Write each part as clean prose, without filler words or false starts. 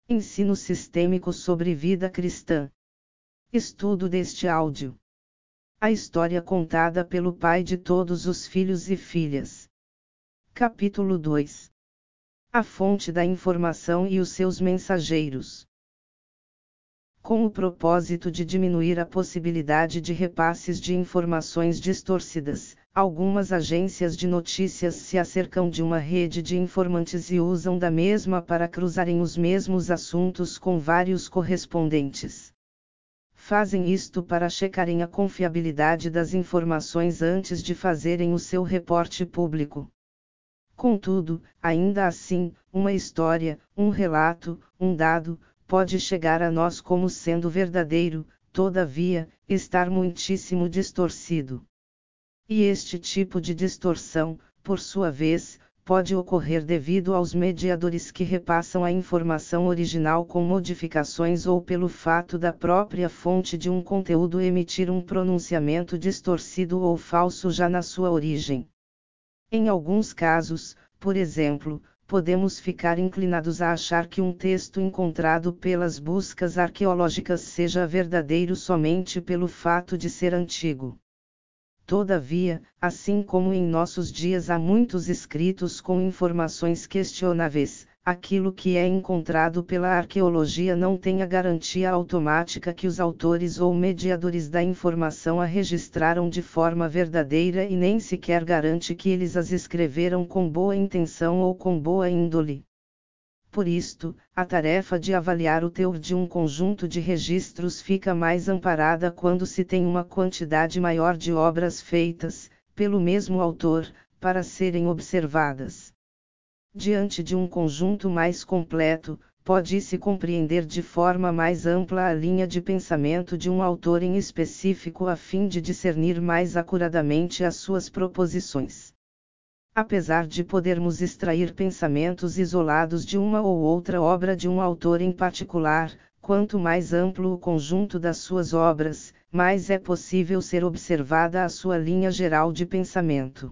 Ensino sistêmico sobre vida cristã. Estudo deste áudio. A história contada pelo Pai de todos os filhos e filhas. Capítulo 2. A fonte da informação e os seus mensageiros. Com o propósito de diminuir a possibilidade de repasses de informações distorcidas, algumas agências de notícias se acercam de uma rede de informantes e usam da mesma para cruzarem os mesmos assuntos com vários correspondentes. Fazem isto para checarem a confiabilidade das informações antes de fazerem o seu reporte público. Contudo, ainda assim, uma história, um relato, um dado, pode chegar a nós como sendo verdadeiro, todavia, estar muitíssimo distorcido. E este tipo de distorção, por sua vez, pode ocorrer devido aos mediadores que repassam a informação original com modificações ou pelo fato da própria fonte de um conteúdo emitir um pronunciamento distorcido ou falso já na sua origem. Em alguns casos, por exemplo, podemos ficar inclinados a achar que um texto encontrado pelas buscas arqueológicas seja verdadeiro somente pelo fato de ser antigo. Todavia, assim como em nossos dias há muitos escritos com informações questionáveis, aquilo que é encontrado pela arqueologia não tem a garantia automática que os autores ou mediadores da informação a registraram de forma verdadeira e nem sequer garante que eles as escreveram com boa intenção ou com boa índole. Por isto, a tarefa de avaliar o teor de um conjunto de registros fica mais amparada quando se tem uma quantidade maior de obras feitas, pelo mesmo autor, para serem observadas. Diante de um conjunto mais completo, pode-se compreender de forma mais ampla a linha de pensamento de um autor em específico a fim de discernir mais acuradamente as suas proposições. Apesar de podermos extrair pensamentos isolados de uma ou outra obra de um autor em particular, quanto mais amplo o conjunto das suas obras, mais é possível ser observada a sua linha geral de pensamento.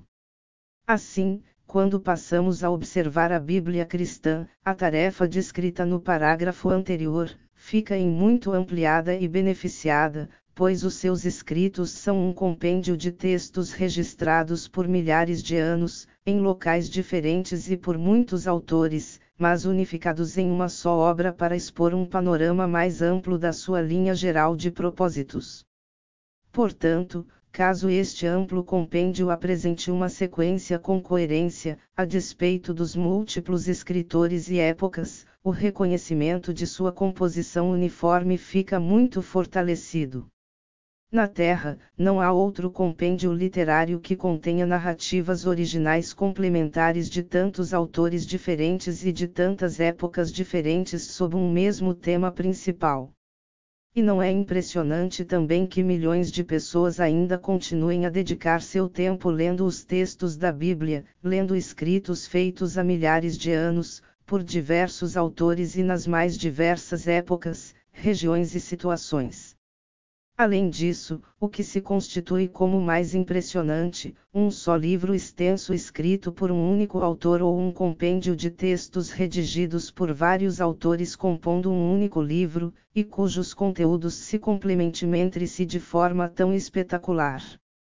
Assim, quando passamos a observar a Bíblia cristã, a tarefa descrita no parágrafo anterior, fica em muito ampliada e beneficiada, pois os seus escritos são um compêndio de textos registrados por milhares de anos, em locais diferentes e por muitos autores, mas unificados em uma só obra para expor um panorama mais amplo da sua linha geral de propósitos. Portanto, caso este amplo compêndio apresente uma sequência com coerência, a despeito dos múltiplos escritores e épocas, o reconhecimento de sua composição uniforme fica muito fortalecido. Na Terra, não há outro compêndio literário que contenha narrativas originais complementares de tantos autores diferentes e de tantas épocas diferentes sob um mesmo tema principal. E não é impressionante também que milhões de pessoas ainda continuem a dedicar seu tempo lendo os textos da Bíblia, lendo escritos feitos há milhares de anos, por diversos autores e nas mais diversas épocas, regiões e situações. Além disso, o que se constitui como mais impressionante, um só livro extenso escrito por um único autor ou um compêndio de textos redigidos por vários autores compondo um único livro, e cujos conteúdos se complementam entre si de forma tão espetacular.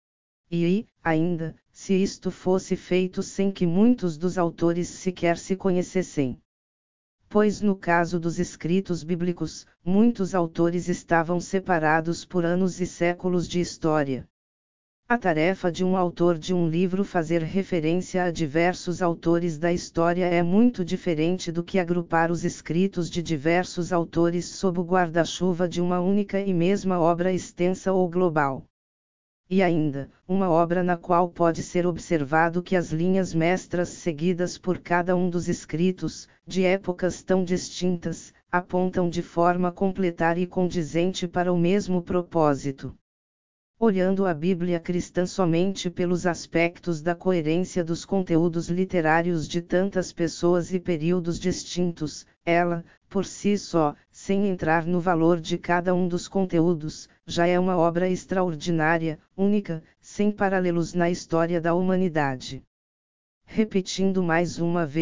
E, ainda, se isto fosse feito sem que muitos dos autores sequer se conhecessem. Pois no caso dos escritos bíblicos, muitos autores estavam separados por anos e séculos de história. A tarefa de um autor de um livro fazer referência a diversos autores da história é muito diferente do que agrupar os escritos de diversos autores sob o guarda-chuva de uma única e mesma obra extensa ou global. E ainda, uma obra na qual pode ser observado que as linhas mestras seguidas por cada um dos escritos, de épocas tão distintas, apontam de forma completar e condizente para o mesmo propósito. Olhando a Bíblia cristã somente pelos aspectos da coerência dos conteúdos literários de tantas pessoas e períodos distintos, ela, por si só, sem entrar no valor de cada um dos conteúdos, já é uma obra extraordinária, única, sem paralelos na história da humanidade. Repetindo mais uma vez,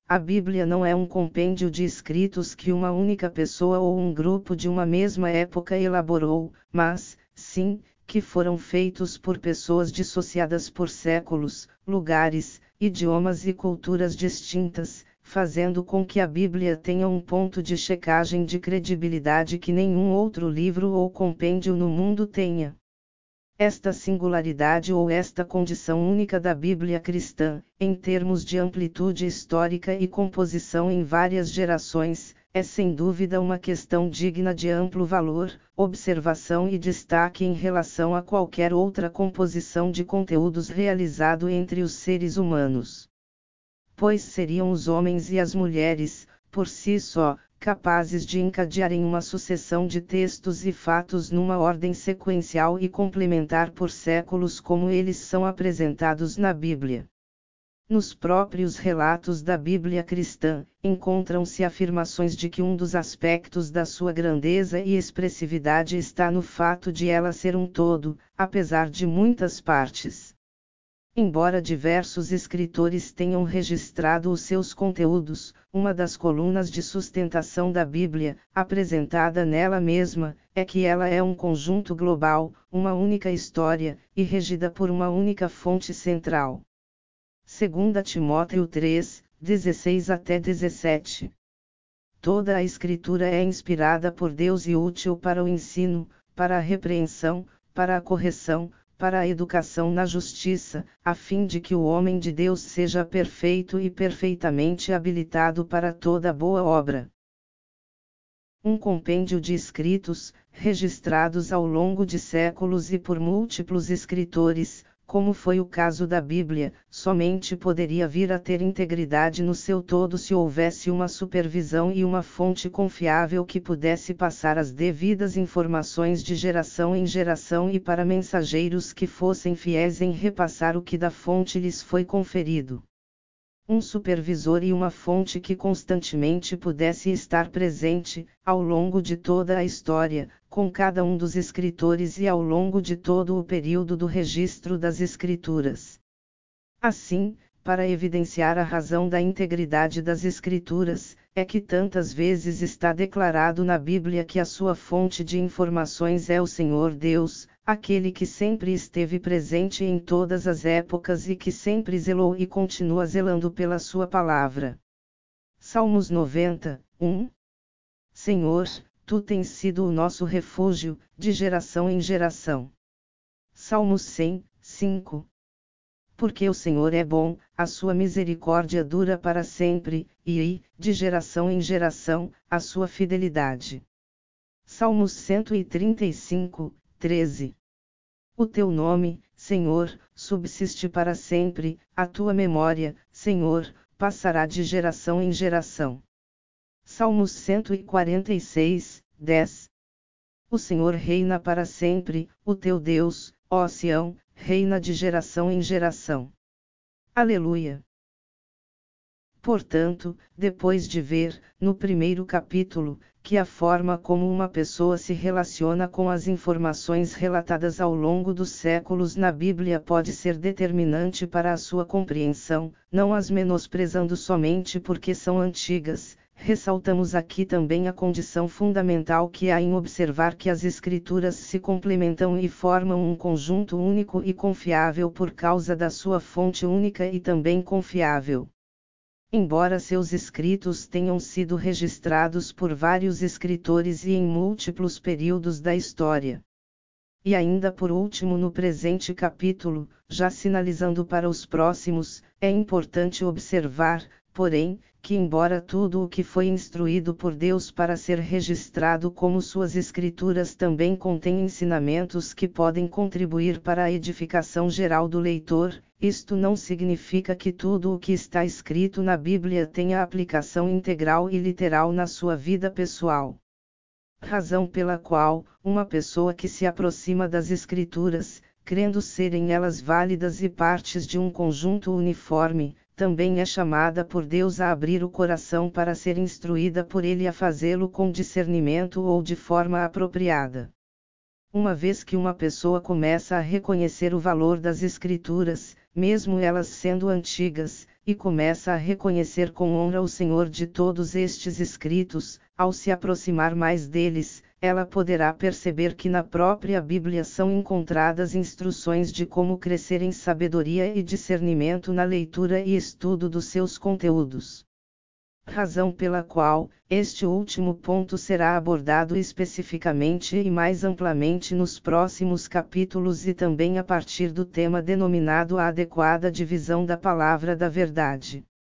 A Bíblia não é um compêndio de escritos que uma única pessoa ou um grupo de uma mesma época elaborou, mas, sim, que foram feitos por pessoas dissociadas por séculos, lugares, idiomas e culturas distintas, fazendo com que a Bíblia tenha um ponto de checagem de credibilidade que nenhum outro livro ou compêndio no mundo tenha. Esta singularidade ou esta condição única da Bíblia cristã, em termos de amplitude histórica e composição em várias gerações, é sem dúvida uma questão digna de amplo valor, observação e destaque em relação a qualquer outra composição de conteúdos realizado entre os seres humanos. Pois seriam os homens e as mulheres, por si só, capazes de encadearem uma sucessão de textos e fatos numa ordem sequencial e complementar por séculos como eles são apresentados na Bíblia. Nos próprios relatos da Bíblia cristã, encontram-se afirmações de que um dos aspectos da sua grandeza e expressividade está no fato de ela ser um todo, apesar de muitas partes. Embora diversos escritores tenham registrado os seus conteúdos, uma das colunas de sustentação da Bíblia, apresentada nela mesma, é que ela é um conjunto global, uma única história, e regida por uma única fonte central. 2 Timóteo 3, 16-17. Toda a Escritura é inspirada por Deus e útil para o ensino, para a repreensão, para a correção, para a educação na justiça, a fim de que o homem de Deus seja perfeito e perfeitamente habilitado para toda boa obra. Um compêndio de escritos, registrados ao longo de séculos e por múltiplos escritores, como foi o caso da Bíblia, somente poderia vir a ter integridade no seu todo se houvesse uma supervisão e uma fonte confiável que pudesse passar as devidas informações de geração em geração e para mensageiros que fossem fiéis em repassar o que da fonte lhes foi conferido. Um supervisor e uma fonte que constantemente pudesse estar presente, ao longo de toda a história, com cada um dos escritores e ao longo de todo o período do registro das Escrituras. Assim, para evidenciar a razão da integridade das Escrituras, é que tantas vezes está declarado na Bíblia que a sua fonte de informações é o Senhor Deus, aquele que sempre esteve presente em todas as épocas e que sempre zelou e continua zelando pela sua palavra. Salmos 90, 1. Senhor, tu tens sido o nosso refúgio, de geração em geração. Salmos 100, 5. Porque o Senhor é bom, a sua misericórdia dura para sempre, e, de geração em geração, a sua fidelidade. Salmos 135, 13. O teu nome, Senhor, subsiste para sempre, a tua memória, Senhor, passará de geração em geração. Salmos 146, 10. O Senhor reina para sempre, o teu Deus, ó Sião, reina de geração em geração. Aleluia! Portanto, depois de ver, no primeiro capítulo, que a forma como uma pessoa se relaciona com as informações relatadas ao longo dos séculos na Bíblia pode ser determinante para a sua compreensão, não as menosprezando somente porque são antigas, ressaltamos aqui também a condição fundamental que há em observar que as Escrituras se complementam e formam um conjunto único e confiável por causa da sua fonte única e também confiável. Embora seus escritos tenham sido registrados por vários escritores e em múltiplos períodos da história. E ainda por último no presente capítulo, já sinalizando para os próximos, é importante observar, porém, que embora tudo o que foi instruído por Deus para ser registrado como suas escrituras também contém ensinamentos que podem contribuir para a edificação geral do leitor, isto não significa que tudo o que está escrito na Bíblia tenha aplicação integral e literal na sua vida pessoal. Razão pela qual, uma pessoa que se aproxima das Escrituras, crendo serem elas válidas e partes de um conjunto uniforme, também é chamada por Deus a abrir o coração para ser instruída por Ele a fazê-lo com discernimento ou de forma apropriada. Uma vez que uma pessoa começa a reconhecer o valor das Escrituras, mesmo elas sendo antigas, e começa a reconhecer com honra o Senhor de todos estes escritos, ao se aproximar mais deles, ela poderá perceber que na própria Bíblia são encontradas instruções de como crescer em sabedoria e discernimento na leitura e estudo dos seus conteúdos. Razão pela qual, este último ponto será abordado especificamente e mais amplamente nos próximos capítulos e também a partir do tema denominado a adequada divisão da palavra da verdade.